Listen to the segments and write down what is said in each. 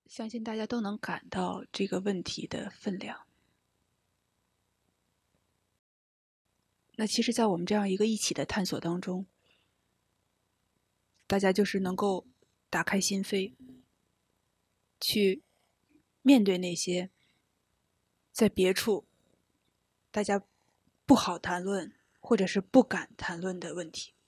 相信大家都能感到这个问题的分量。那其实在我们这样一个一起的探索当中，大家就是能够打开心扉，去面对那些在别处大家不好谈论或者是不敢谈论的问题。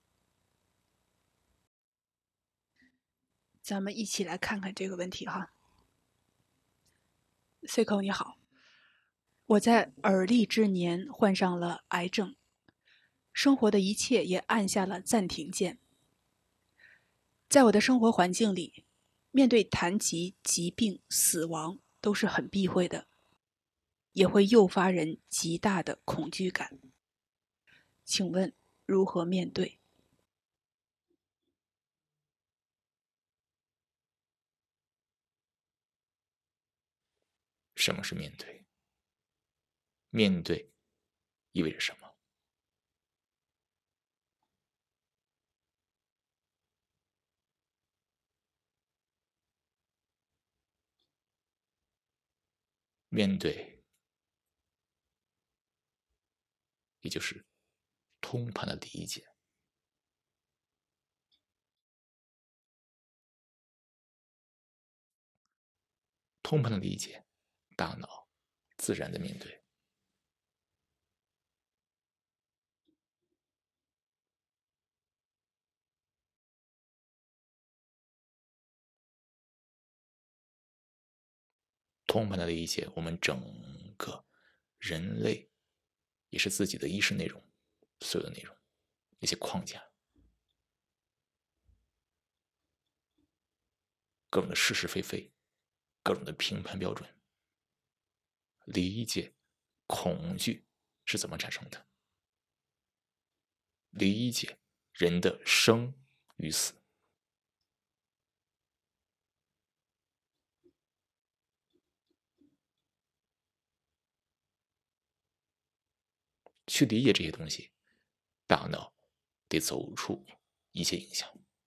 咱们一起来看看这个问题哈。Cico 你好，我在而立之年患上了癌症，生活的一切也按下了暂停键。在我的生活环境里，面对谈及疾病、死亡都是很避讳的，也会诱发人极大的恐惧感。请问如何面对？ 什么是面对？面对意味着什么？面对，也就是通盘的理解。通盘的理解，大脑自然的面对。通盘的理解我们整个人类，也是自己的意识内容，所有的内容，那些框架，各种的是是非非，各种的评判标准，理解恐惧是怎么产生的，理解人的生与死。去理解这些东西，大脑得走出一些影响。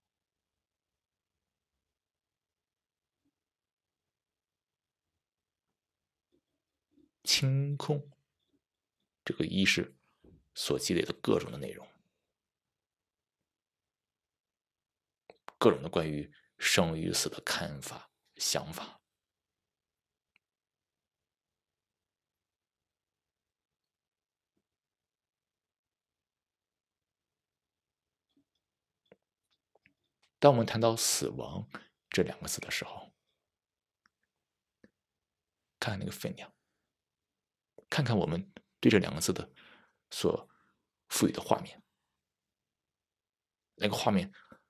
清空这个意识所积累的各种的内容，各种的关于生与死的看法、想法。当我们谈到死亡这两个字的时候，看看那个分量，看看我们对这两个字的所赋予的画面，那个画面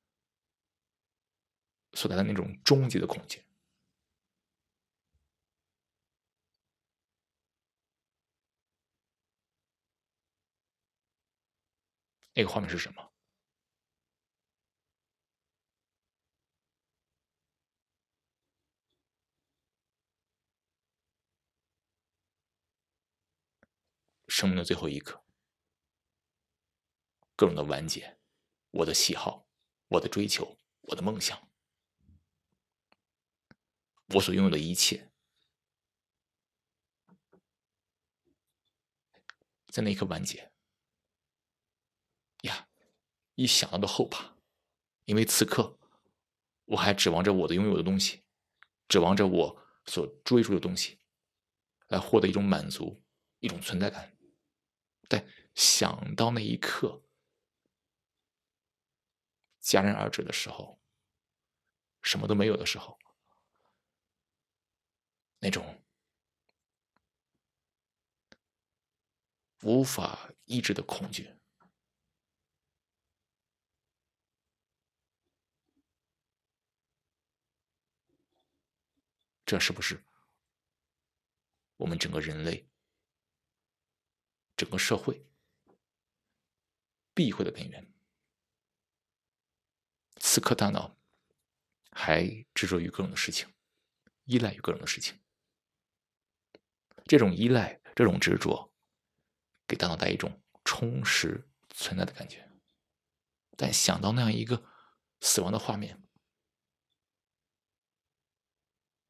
所带来的那种终极的恐惧。那个画面是什么？生命的最后一刻，各种的完结，我的喜好，我的追求，我的梦想，我所拥有的一切，在那一刻完结呀！一想到都后怕，因为此刻我还指望着我的拥有的东西，指望着我所追逐的东西，来获得一种满足，一种存在感。但想到那一刻戛然而止的时候，什么都没有的时候，那种无法抑制的恐惧，这是不是我们整个人类、整个社会避讳的根源？此刻大脑还执着于各种的事情，依赖于各种的事情，这种依赖、这种执着，给大脑带一种充实存在的感觉。但想到那样一个死亡的画面，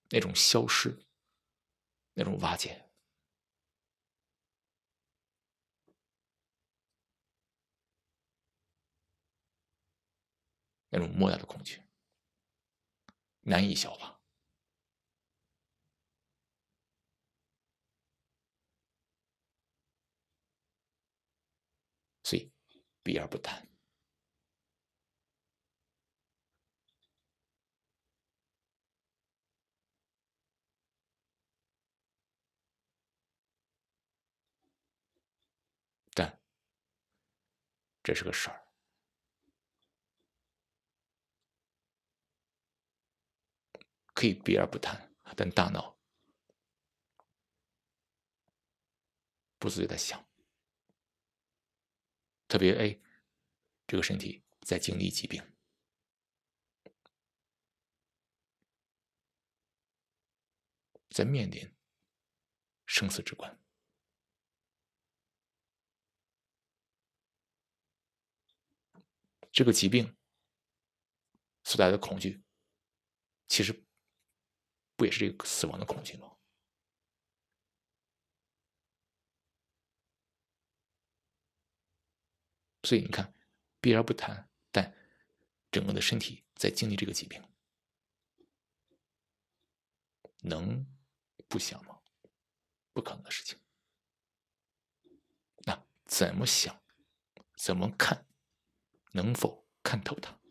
那种消失，那种瓦解，那种莫大的恐惧，难以消化。所以避而不谈。但这是个事儿，可以避而不谈，但大脑不自觉在想，特别这个身体在经历疾病，在面临生死之关，这个疾病所带来的恐惧，其实不也是这个死亡的恐惧吗？所以你看，避而不谈，但整个的身体在经历这个疾病，能不想吗？不可能的事情。那怎么想，怎么看，能否看透它？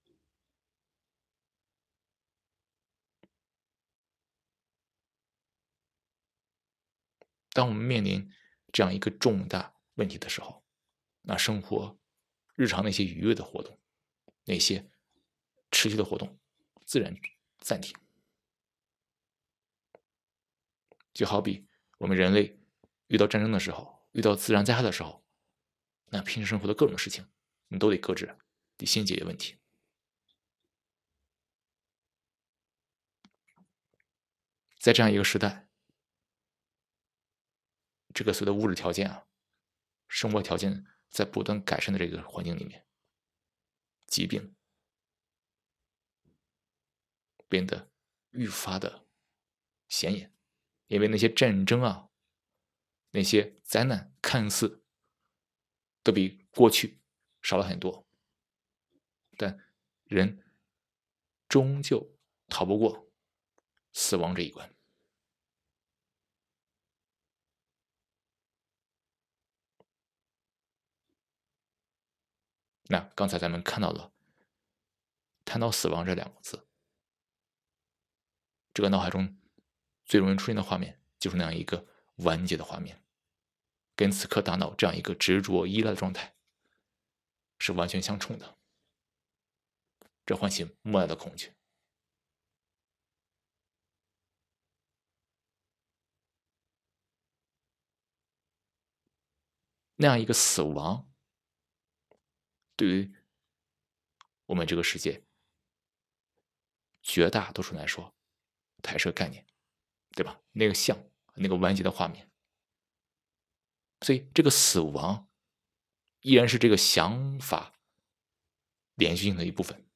当我们面临这样一个重大问题的时候，那生活日常那些愉悦的活动，那些持续的活动，自然暂停。就好比我们人类遇到战争的时候，遇到自然灾害的时候，那平时生活的各种事情，你都得搁置，得先解决问题。在这样一个时代，这个所谓的物质条件啊，生活条件在不断改善的这个环境里面，疾病变得愈发的显眼，因为那些战争啊，那些灾难看似都比过去少了很多，但人终究逃不过死亡这一关。那刚才咱们看到了，谈到死亡这两个字，这个脑海中最容易出现的画面就是那样一个完结的画面，跟此刻大脑这样一个执着依赖的状态是完全相冲的，这唤起莫大的恐惧。那样一个死亡，对于我们这个世界绝大多数人来说，它还是个概念，对吧？那个像那个完结的画面，所以这个死亡依然是这个想法连续性的一部分。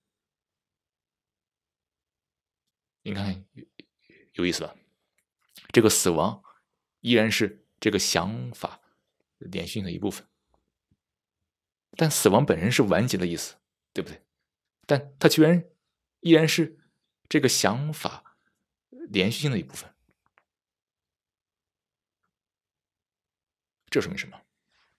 你看有意思吧？这个死亡依然是这个想法连续性的一部分，但死亡本身是完结的意思，对不对？但它居然依然是这个想法连续性的一部分，这说明什么？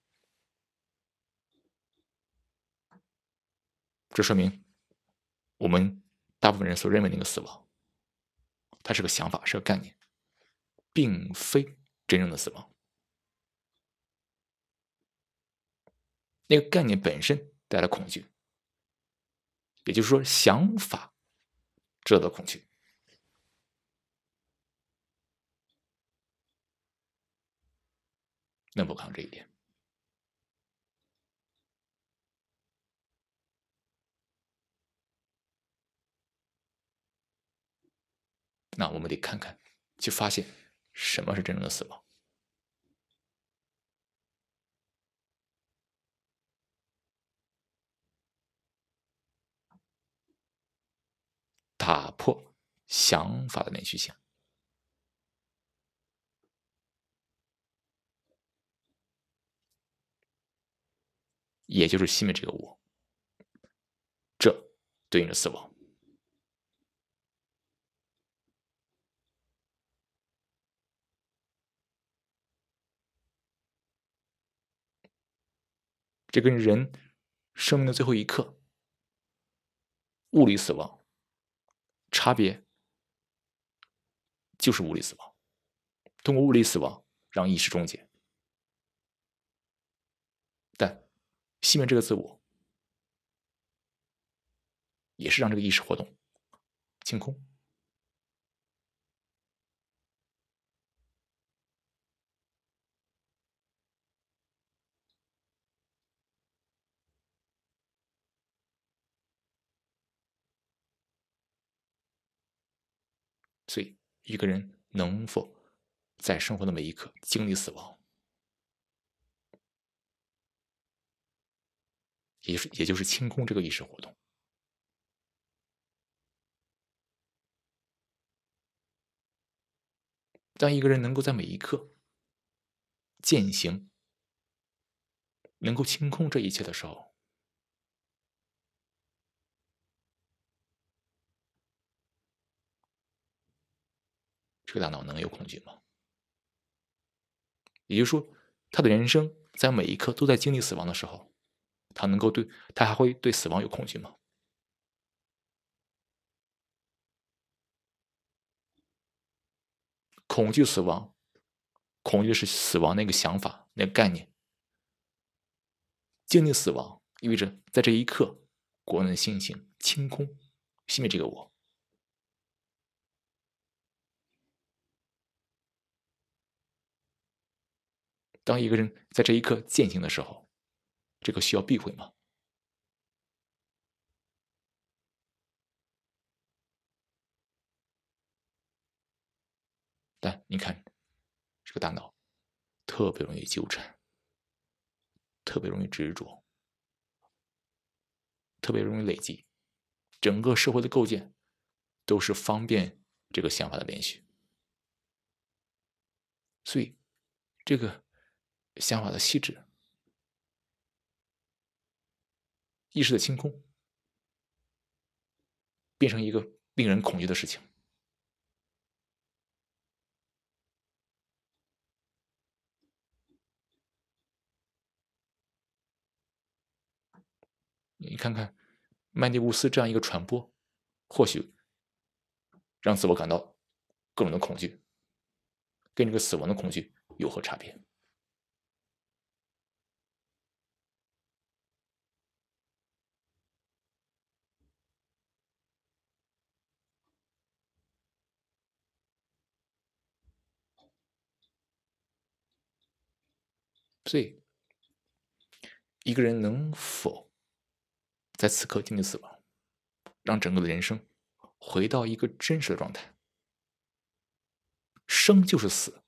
这说明我们大部分人所认为的那个死亡，它是个想法，是个概念，并非真正的死亡。那个概念本身带来恐惧，也就是说，想法制造的恐惧。能否看到这一点？那我们得看看，去发现什么是真正的死亡。打破想法的连续性。 也就是熄灭这个我，这对应着死亡。这跟人生命的最后一刻，物理死亡差别就是物理死亡，通过物理死亡让意识终结，但熄灭这个自我也是让这个意识活动清空。所以一个人能否在生活的每一刻经历死亡，也就是清空这个意识活动。当一个人能够在每一刻践行，能够清空这一切的时候，这个大脑能有恐惧吗？也就是说，他的人生在每一刻都在经历死亡的时候，他还会对死亡有恐惧吗？恐惧死亡，恐惧的是死亡那个想法、那个概念。经历死亡意味着在这一刻，国能心性清空，熄灭这个我。当一个人在这一刻践行的时候，这个需要避讳吗？但你看，这个大脑特别容易纠缠，特别容易执着，特别容易累积。整个社会的构建都是方便这个想法的连续，所以这个想法的细致、意识的清空，变成一个令人恐惧的事情。你看看曼蒂乌斯这样一个传播，或许让自我感到各种的恐惧，跟这个死亡的恐惧有何差别？所以，一个人能否在此刻经历死亡，让整个的人生回到一个真实的状态？生就是死，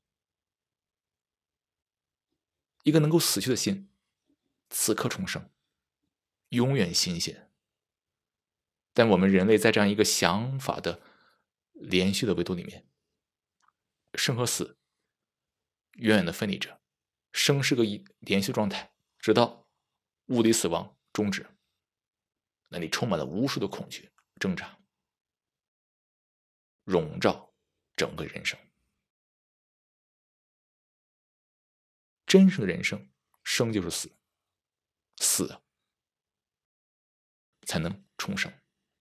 一个能够死去的心，此刻重生，永远新鲜。但我们人类在这样一个想法的连续的维度里面，生和死远远的分离着。生是个连续状态，直到物理死亡终止，那里充满了无数的恐惧、挣扎，笼罩整个人生。真实的人生，生就是死，死才能重生。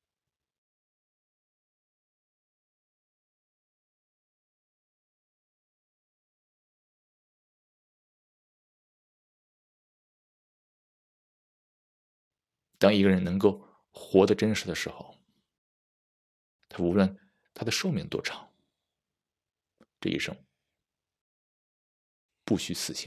当一个人能够活得真实的时候，他无论他的寿命多长，这一生不虚此行。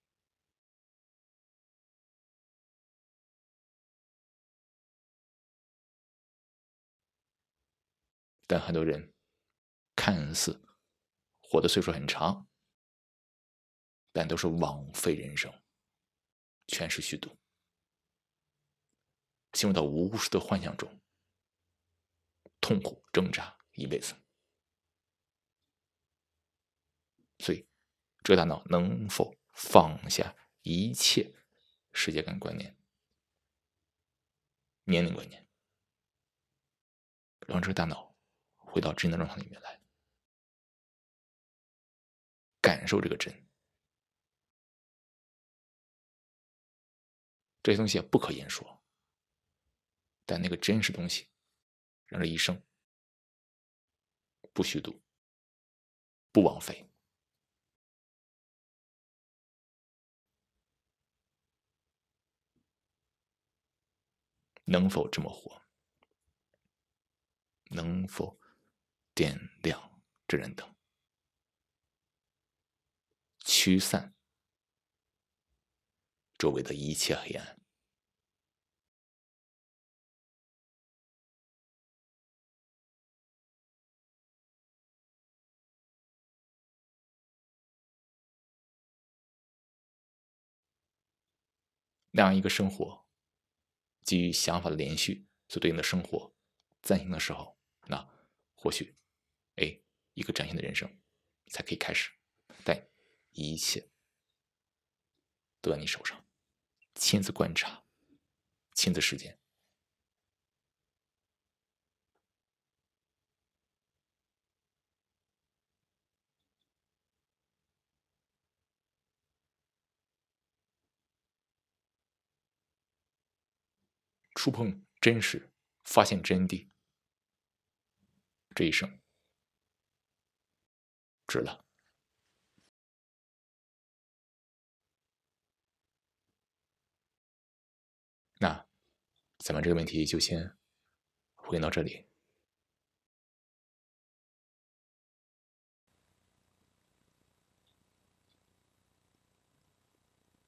但很多人看似活的岁数很长，但都是枉费人生，全是虚度，陷入到无数的幻想中，痛苦挣扎一辈子。所以，这个大脑能否放下一切世界观观念、年龄观念，让这个大脑回到真的状态里面来，感受这个真。这些东西也不可言说，但那个真实东西，让这一生不虚度，不枉费。能否这么活？能否点亮这盏灯，驱散周围的一切黑暗？那样一个生活，基于想法的连续所对应的生活暂停的时候，那或许，一个崭新的人生才可以开始。但一切都在你手上，亲自观察，亲自实践。触碰真实，发现真谛，这一生值了。那咱们这个问题就先回应到这里。